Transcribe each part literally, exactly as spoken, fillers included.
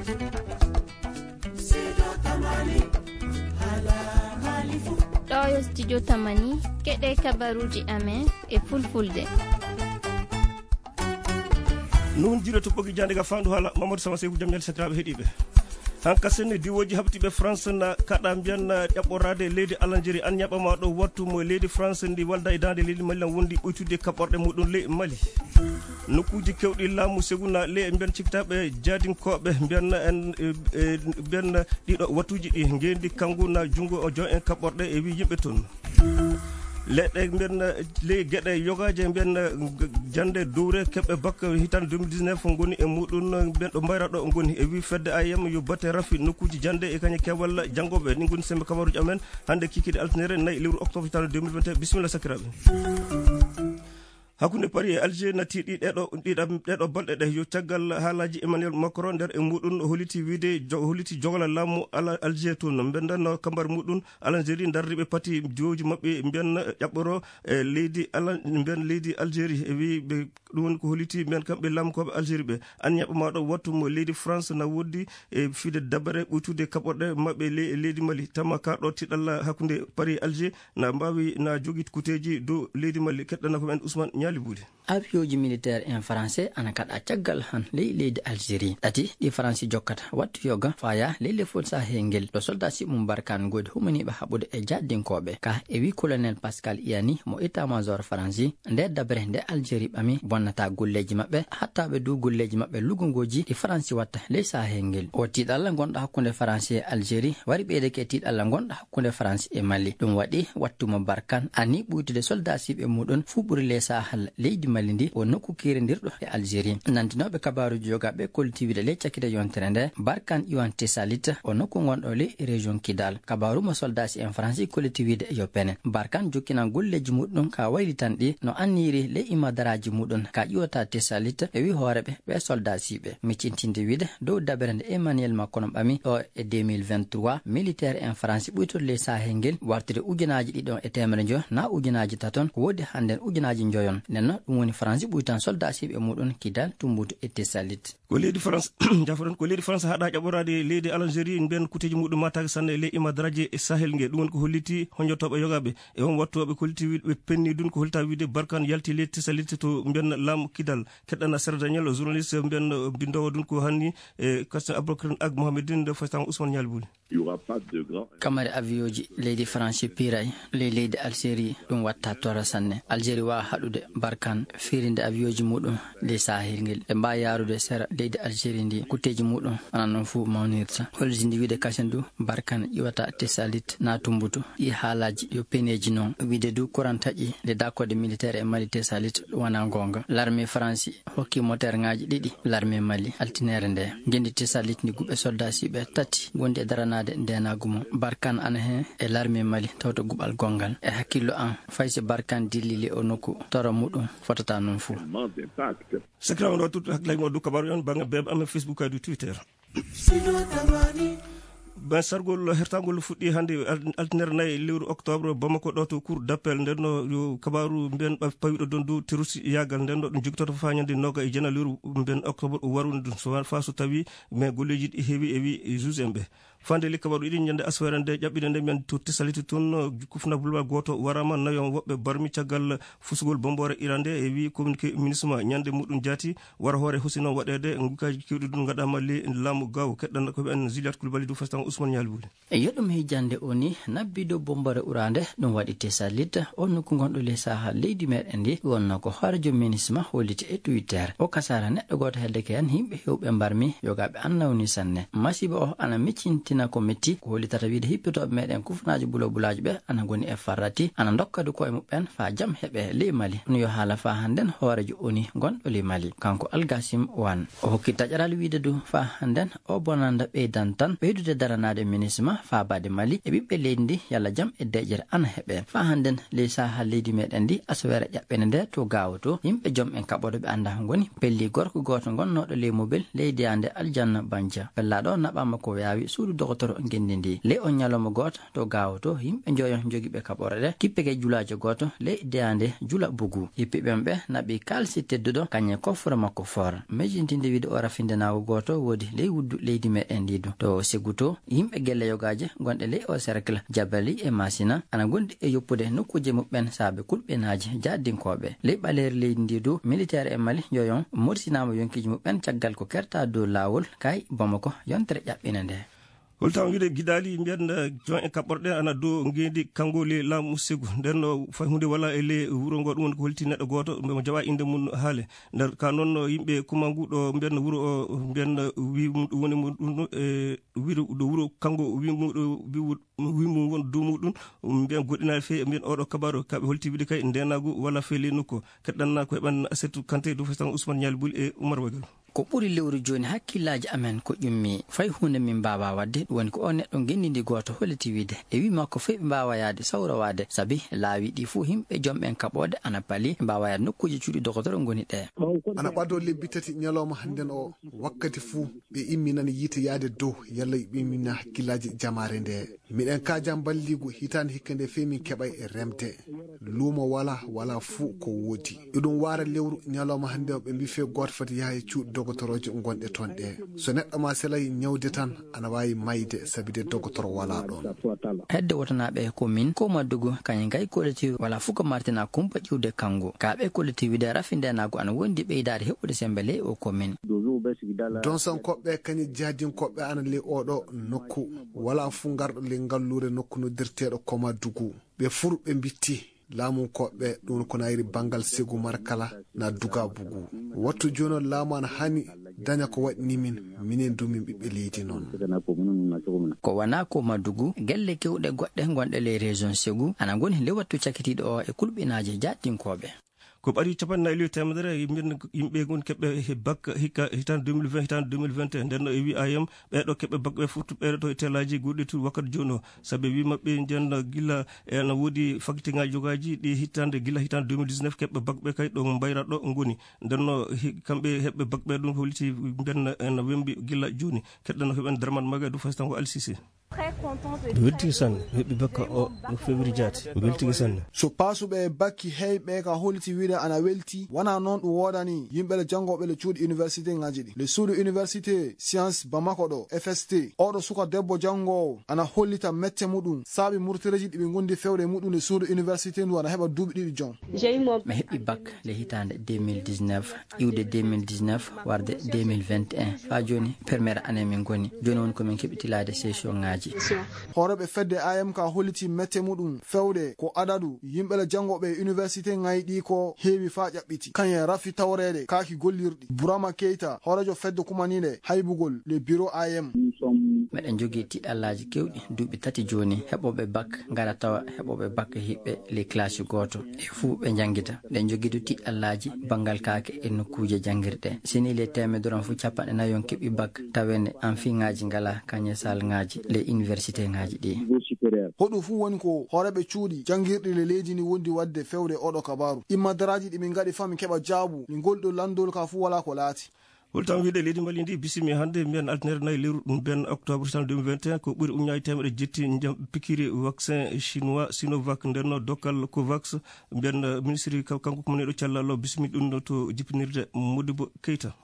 ɗo yo studio tamani keɗe kabaruji amen e fulfulde. nun jiɗo to ɓogi jande ga fandu haala Mamadou Sama Seydou jam ñal sakiraɓe heeɗiɓe hanka senne diwoji habtiɓe France na kaɗa mbiyan ƴaɓɓorade leydi Algérie an ñaɓama ɗo wattu mo leydi France ndi walda e dande leydi Mali wondi ɓoytude kaɓɓorɗe muɗum ley Mali nokkuji kewɗi laamu seguna ley mbiyan cikkitaɓe jadinkoɓe mbiyan en mbiyan ɗiɗo wattuji ɗi ngendi kangu na junggo o jo en kaɓɓorɗe e wi yimɓe toon leɗɗe mbiyan ley gueɗe yogaje mbiyan jande dowre keɓɓe bakka hitande deux mille dix-neuf goni e muɗum mbiyan ɗo mbayra ɗo goni e wi fedde A M yo batte rafi nokkuji jande e kañe kewal janggoɓe ni goni sembe kabaruji amen hande kikiɗe altinere nayyi lewru octobre hitande deux mille vingt et un bisimilla sakiraɓe. hakkunde Paris e Alger nati ɗi ɗeɗo ɗiɗa ɗeɗo balɗe ɗe yo caggal haalaji Emmanuel Macron nder e muɗum holiti wiide holiti jogala laamu ala Alger toon mbendan kambar muɗum Algérie darriɓe pati joji mabɓe mbiyan ƴaɓɓoro e leydi ala mbiyan leydi Algérie e wi ɓe ɗum woni ko holiti mbiyan kamɓe laamukoɓe Algérie ɓe an ñaɓama ɗo wattu mo leydi France na woddi e fiide dabare ɓuytude kaɓɓorɗe mabɓe leydi Mali tama ka ɗo tiɗalla hakkunde Paris e Alger na mbawi na jogui kuteji dow leydi Mali keɗɗana ko men Ousmane Niali Boudi. Avioji militaire en français ana kaɗa caggal han ley leydi Algérie ɗati ɗi France jokkata wattu yoga faya ley lefol sahel ɗo soldat Simon Barkhane godi humaniɓe haɓude e jaddinkoɓe ka e wi colonel Pascal Iyani mo état major France nder dabre nde Algérie ɓami bonnata golleji mabɓe hattaɓe dow golleji mabɓe lugongoji ɗi France watta ley sahel o tiɗalla gonɗo hakkude France e Algérie wari ɓeydeke tiɗalla gonɗo hakkude France e Mali ɗum waɗi wattumo Barkhane ani ɓuytude soldat siɓe muɗum fu ɓuuri ley sahel leydi Mali ndi o nokku kirindirɗo e Algérie nantinoɓe kabaruji jogaɓe koltiwide ley cakkite yontere nde Barkhane Iwan Tessalit o nokku gonɗo ley région Kidal kabaru mo soldat en France koltiwide yo pene Barkhane jokkinan golleji muɗum ka waylitanɗi no anniri ley imadaraji muɗum ka ƴiwata Tessalit e wi hooreɓe ɓe soldat siɓe miccintinde wiide dow dabere nde Emmanuel Macron ɓami o e deux mille vingt-trois militaire en France ɓuytode ley sahel ngel wartire ujunaji ɗiɗon e temere jo na ujunaji taton ko wodi handen ujunaji joyon nenno ɗum woni France ɓuytan soldat siɓe muɗum Kidal Tumbutu e Tessalit ko leydi France jafoɗon ko leydi France haɗa ƴaɓorade leydi Algérie mbiyan kuteji muɗum mataki sanne ley imadaraji e Sahel nge ɗum woni ko holliti hoñotoɓe yogaɓe e on wattuɓe ko holliti ɓe penni ɗum ko hollita wiide Barkhane yalti leydi Tessalit to mbiyan laamu Kidal keɗɗana Sera Daniel journaliste mbiyan bindowo ɗum ko hanni e Kassim Aboubacar Ag Mohamedine de Fastan Ousmane Niali Bouli kamare avioji leydi France piray ley leydi Algérie ɗum watta tora sanne Algérie wawa haɗude Barkhane firinde avioji muɗum ley sahel ngel ɓe mbawi yarude sera leydi Algérie ndi kutteji muɗum anan noon fuu mawnirta hollitinde wiide kasen du Barkhane ƴiwata Tessalit na Tumbutu ɗi haalaji yo peneji noon wiide du courant taƴi nde dakode militaire e Mali Tessalit ɗum wona gonga l'armée France hokki moteur ngaji ɗiɗi l'armée Mali altinere nde gendi Tessalit ndi guɓe soldat siɓe tati gondi e daranade ndenagumo Barkhane ana hen e l'armée Mali tawto guɓal gongal e hakkillo an faysi Barkhane dillili o nokku toro muɗum fotata noon fuu sakiraɓe ɗo tutto hakkillaji moɗo kabaru on banggue bebe amen Facebook kadi Twitter ben sargol hertagol fuɗɗi hande altinere nayyi lewru octobre Bamako ɗo to cour d'appel ndenno yo kabaru mbiyan pawiɗo don dow terrorisme yagal ndenno ɗum jogitoto fañande noga e jeena lewru mbiyan octobre o waru ɗum so fa so tawi mais golleji ɗi heewi e wi juge en ɓe fande li kabaru ɗiɗi ñande aswere nde ƴaɓɓide nde men to Tessalit toon kufna bulwa goto warama nayon woɓɓe barmi caggal fusugol bombore Iran nde e wi communiqué ministre ñande muɗum jaati wara hoore husi noon waɗede ngukaji kewɗi ɗum gaɗama li laamu gaw keɗɗan koɓe en Juliat Coulibaly du Fastan Ousmane Niali Bouli e yoɗum hijjande o ni nabbi dow bombore urande ɗum waɗi Tessalit on nokku gonɗo ley sahel leydi meɗen ndi wonno ko hoorejo ministre holliti e Twitter o kasara neɗɗo goto hedde ke hen yimɓe hewɓe mbarmi yogaɓe annawni sanne masiba o ana miccinti tina ko metti ko hollitata wiide hippitoɓe meɗen kufnaji bulo bulaji ɓe ana goni e farrati ana dokkadu koye muɓɓen fa jaam heeɓe ley Mali ɗum yo haala fa hannden hoorejo oni gonɗo ley Mali kanko Algassim Wan o hokki taƴaral wiide du fa hannden o bonanda ɓeydan tan ɓeydude daranade ministre ma fa bade Mali e ɓiɓɓe leydi ndi yalla jaam e deƴere ana heeɓe fa hannden ley sahal leydi meɗen ndi asawere ƴaɓɓene nde to gawo to yimɓe joom en kaɓoɗo ɓe anda ko goni pelli gorko goto gonnoɗo ley mobile leydi ande Aljanna Banja pellaɗo naɓama ko yawi suudu dokotoro ngendi ndi le o nyaloma goto to gawoto yimɓe joyon jogiɓe kaɓore ɗe kippeke julajo goto le deyande jula bugu yippiɓen naɓi kalsi tedduɗo kañe kofra makko for mejintinde wiide o rafindenago goto woodi ley wuddu leydi meɗen ndidu to seguto yimɓe gelle yogaje gonɗe ley o cercle jabali e masina ana gondi e yoppude nokkuje muɓɓen saabe kulɓenaji jaddinkoɓe ley ɓaleri leydi ndidu militaire e mali joyon morsinama yonkiji muɓɓen caggal ko kerta dow lawol kay Bamako yontere ƴaɓɓina nde holta wiide giɗali mbiyan jon e kaɓɓorɗe ana dow ngendi kangoli laamu segu nden fay hunde wala e ley wuro ngo ɗum woni ko holti neɗɗo goto mo jawa inde mum haale nder ka noon yimɓe kumangu ɗo mbiyan wuro o mbiyan wi mum ɗum woni mum e wiide ɗo wuro kango wi mum ɗo wi mum won dow muɗum mbiyan goɗɗinade fewi mbiyan oɗo kabaru kaɓe holti wiide kay ndenagu walla fewi ley nokku keɗɗanna ko heɓan Assetou Kanté dow festan Ousmane Nialy Bouli e Oumar Wagal ko ɓuri lewru joni hakkillaji amen ko ƴummi fay hunde min mbawa wadde woni ko o neɗɗo gendindi goto holliti wiide e wi makko fey ɓe mbawa yaade sawrowade saabi laawi ɗi fuu himɓe jomɓen kaɓode ana paali mbawa yaade nokkuji cuuɗi dokotoro goni ɗe ana ɓado lebbi tati ñalawma hannden o wakkati fuu ɓe imminani yiite yaade dow yalla ɓe immina hakkillaji jamare nde miɗen kajam balligo hitande hikka nde fey min keɓay e remde luumo wala wala fuu ko woodi ɗum wara lewru ñalawma hannde o ɓe mbi fe goto foti yaha e cuuɗi dogotoroje gonɗe toon ɗe so neɗɗo ma selay ñawde tan ana wawi mayde sabi de dogotoro wala ɗon hedde wotanaɓe ko min ko maddugo kañum gay collectif wala fuu ko martina kumpa ƴiwde kango kaɓe collectif de rafindenago ana wondi ɓeydade heɓɓude sembe ley o commune don sankoɓe kañi jadinkoɓe ana ley oɗo nokku wala fuu garɗo ley ngallure nokku noddirteɗo koma dugu ɓe fur ɓe bitti laamu koɓɓe ɗum ko nayri bangal segu markala na duga bugu wattu joni laamu ana hani daña ko waɗni min minen du min ɓiɓɓe leydi noon ko wana ko madugu gelle kewɗe goɗɗe gonɗe ley région segu ana goni le wattu cakkitiɗo o e kulɓinaji jaɗɗinkoɓe ko ɓari capannayyi temedere yimɓe gon keɓɓe bac hikka hitande deux mille vingt hitande deux mille vingt et un nden e wi ayam ɓeɗo keɓɓe bac ɓe fottu ɓeɗo to e telaji goɗɗi tu wakkati joni o saabi wi mabɓe nden gilla ene woodi faculté ngaji jogaji ɗi hitande gilla hitande deux mille dix-neuf keɓɓe bac ɓe kay ɗo mbayrat ɗo goni ndenno kamɓe heɓɓe bac ɓe ɗum holiti mben ene wembi gilla joni keɗɗano heɓen darman maga du fastan ko alsisi weltigi sanne heɓɓi bakka o no fewri jaati weltigi sanne so pasuɓe bakki heyɓe ka holiti wiide ana welti wona noon ɗum wodani yimɓele jangoɓe le cuuɗi université ngaji ɗi le suudu université science Bamako ɗo F S T oɗo suka debbo jangowo ana hollita mette muɗum saabi murtereji ɗiɓe gondi fewre muɗum le suudu université ndu ana heɓa duuɓi ɗiɗi jon mi heɓɓi bac le hitande deux mille dix-neuf iwde deux mille dix-neuf warde deux mille vingt et un fa joni premiére année min goni joni woni komin keɓitilade session ngaji horeɓe fedde A M ka holliti mette muɗum fewde ko adadu yimɓele jangoɓe université ngayɗi ko heewi fa ƴaɓɓiti kañe rafi tawrede kaaki gollirɗi Burama Keita horejo fedde kumanine haybugol le bureau A M meɗen jogui tiɗallaji kewɗi duuɓi tati joni heɓoɓe bac gara tawa heɓoɓe bac hiɓɓe les classe goto e fuu ɓe jangguita ɗen joguidu tiɗallaji banggal kaake e nokkuje jangguirɗe sini le temedoro fuu capanɗe nayi on keeɓi bac tawene amphi ngaji ngala kañe sal ngaji les université ngaji ɗi hoɗum fuu woni ko horeɓe cuuɗi jangguirɗi le leydi ni wondi wadde fewde oɗo kabaru immadaraji ɗi min gaɗi fa min keɓa jaabu min golɗo landol ka fuu wala ko laati holtan wiide leydi Mali ndi bisimi hannde mbiyan altinere nayi lewru ɗum mbiyan octobre hitande deux mille vingt et un ko ɓuri uñaji temedde jetti pikiri vaccin chinois Sinovac ndenno dokkal Covax mbiyan ministre kanko ko mone ɗo callallo bisimi ɗum to jippinirde Modibo Keita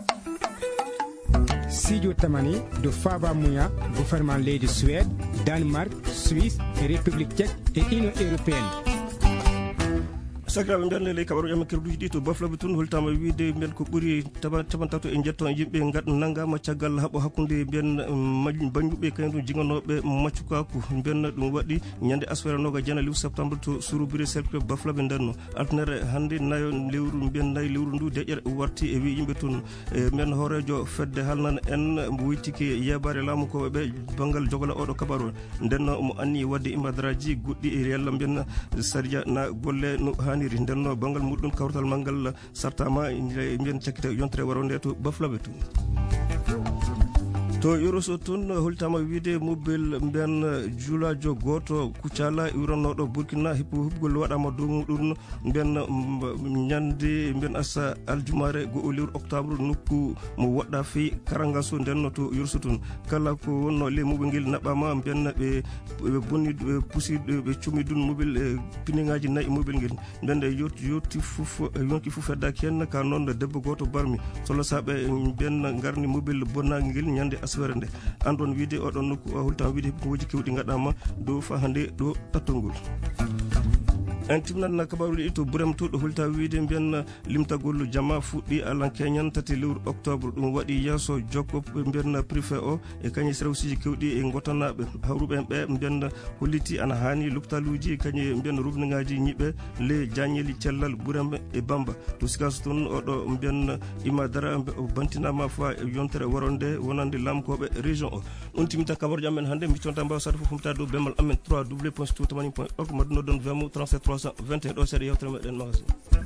Sidio Tamani do Faba Mouya gouvernement leydi Suède Danemark Suisse et République tchèque et Union européenne sakiraɓe mbiyan ley kaɓaro ƴamen kerduji ɗi to baflaɓe tun holtama wiide mbiyan ko ɓuuri capantato e jetto yimɓe gaɗ naggama caggal haaɓo hakkude mbiyan bañuɓe kañum jiganoɓe maccukaku mbiyan ɗum waɗi ñande asfere noga jana lewru septembre to surubire cercle baflaɓe ndenno altinere hannde nayo lewru mbiyan nayi lewru ndu deƴƴere warti e wi yimɓe toon mbiyan hoorejo fedde halnana en woytiki yebare laamu koɓeɓe banggal jogala oɗo kaɓaro ndenno mo anni wadde imadaraji goɗɗi e yalla mbiyan sadia na golle no hani ndenno bangal muɗum kawtal mangal sartama mbiyen cakkite yontere waro nde to baflaɓe to to Euroso tun holtama wiide mobile mben julajo goto kucala iwranoɗo Burkina hippo hubgol waɗama dow muɗum mben ñande mben asa aljumare go lewru octobre nokku mo woɗɗa feyi karangaso ndenno to Euroso tun kala ko wonno le mobile ngel naɓama mben ɓe ɓe bonni ɓe pusi ɓe cumi dun mobile piningaji nayyi mobile ngel mben de yotti yotti fof yonki fof heddaki hen ka noon debbo goto barmi solo saɓe mben garni mobile bonnagi ngel ñande aswere nde andon wiide oɗon nokku hultama wiide ko woji kewɗi gaɗama dow fa hande ɗo tattolngol en timnatna kabaruji ɗi to Burem to ɗo hulta wiide mbiyen limtagol jama fuɗɗi alan keñan tati lewru octobre ɗum waɗi yesso jokko mbiyen préfet o e kañum srewsiji kewɗi e gotanaɓe hawruɓe ɓe mbiyen holliti ana hani lopitaluji kañum mbiyen rubningaji ñiɓe le jañeli cellal Burem e Bamba to sikaso toon oɗo mbiyen imadara o bantinama fa yontere waronde wonande lamkoɓe région o on timita kabaruji amen hannde mbitonta mbawa sade fof humtade dow bemal amen trois w point sto tamani point org maduno ɗon vemo trente-sept trois cent vingt et un ɗo seeɗa yewtere meɗen magasin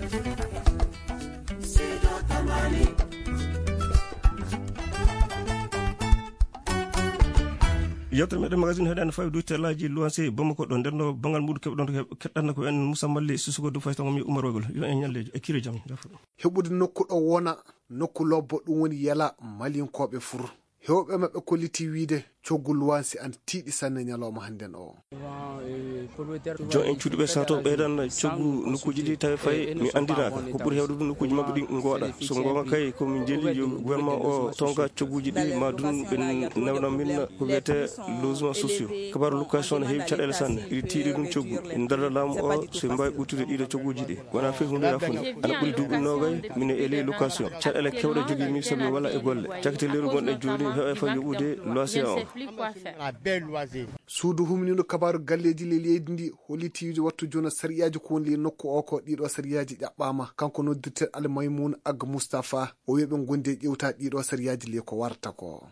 yewtere meɗen magasin heɗani fawi dow tellaji luwancé Bamako ɗo ndenno bangal muɗum keɓɗon to keɗɗanno ko en Moussa Malli Sissoko dow fayi tangomi Oumar Wagol yo en ñallejo e kiri jaam heɓude nokku ɗo wona nokku lobbo ɗum woni yala malinkoɓe fur hewɓe maɓɓe kolliti wiide coggu luwansi an tiiɗi sanne ñalawma hannden o jon en cuuɗiɓe sato ɓeydan coggu nokkuji ɗi tawi fayi mi andinaka ko ɓuuri hewde ɗum nokkuji mabɓe ɗi gooɗa so gonga kay komin jeeli yo gouvernement o tonga cogguji ɗi ma dun ɓe newna min ko wiyete logement sociaux kabaru location ne heewi caɗele sanne iɗi tiiɗi ɗum coggu en darda laamu o so mbawi ɓurtude ɗiɗo cogguji ɗi wona fewi hunde yafude ana ɓuuri duuɓi nogay mine eeli location caɗele kewɗe jogui mi somi walla e golle cakate leyru gonɗen joni heewa fa yoɓude loisir o suudu humniɗo kabaru galleji le leydi ndi hollitiide wattu joni sariyaji ko woni le nokku o ko ɗiɗo sariyaji ƴaɓɓama kanko noddirte Almaymoun Ag Moustapha o wiɓe gonde ƴewta ɗiɗo sariyaji le ko warta ko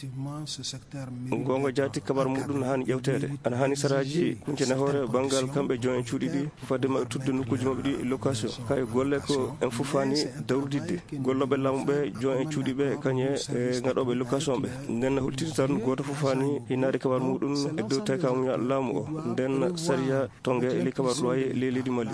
gonga jaati kabaru muɗum hani ƴewtede ana hani saraji kuncene hoore banggal kamɓe jon en cuuɗi ɗi fadema tudde nokkuji mabɓe ɗi location kay golle ko en fofani dawrdidde golloɓe laamuɓe jon en cuuɗi ɓe kañe e gaɗoɓe location ɓe nden holtiti tan goto fofani hinnaade kabaru muɗum e dow tawi kamuña laamu o nden sariya tongue e li kabaru loyer le leydi Mali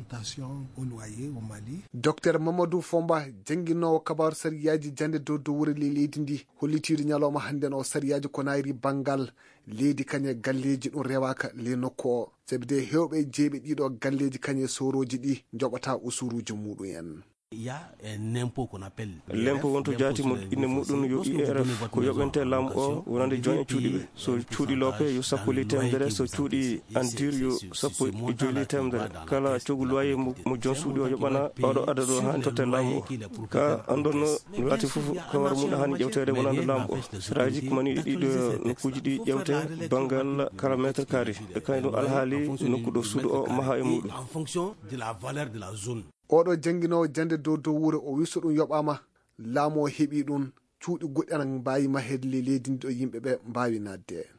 docteur Mamadou Fomba jangguinowo kabaru sariyaji jande dow dow wuuro le leydi ndi hollitiide ñalawma hannden o sariyaji ko nayri banggal leydi kañe galleji ɗum rewaka le nokku o sabi de hewɓe jeeɓe ɗiɗo galleji kañe soroji ɗi joɓata usuruji muɗum en lempo wonto jaati mo inne muɗum yo I R F ko yoɓente laamu o wonande jon en cuuɗi ɓe so cuuɗi loope yo sappo li temedere so cuuɗi andir yo sappo e joyi li temedere kala coggu loyer mo jon suuɗi o yoɓana oɗo adda ɗo hani totte laamu o ka andonno no laati foof kabaru muɗum hani ƴewtede wonande laamu o saraji komani ɗiɗo nokkuji ɗi ƴewte banggal kala métre carré e kañum ɗum alhaali nokku ɗo suudu o maha e muɗum oɗo jangguinowo jande dow dow wuuro o wi so ɗum yoɓama laamu o heeɓi ɗum cuuɗi goɗɗi ana mbawi mahede le leydi ndi ɗo yimɓeɓe mbawi nadde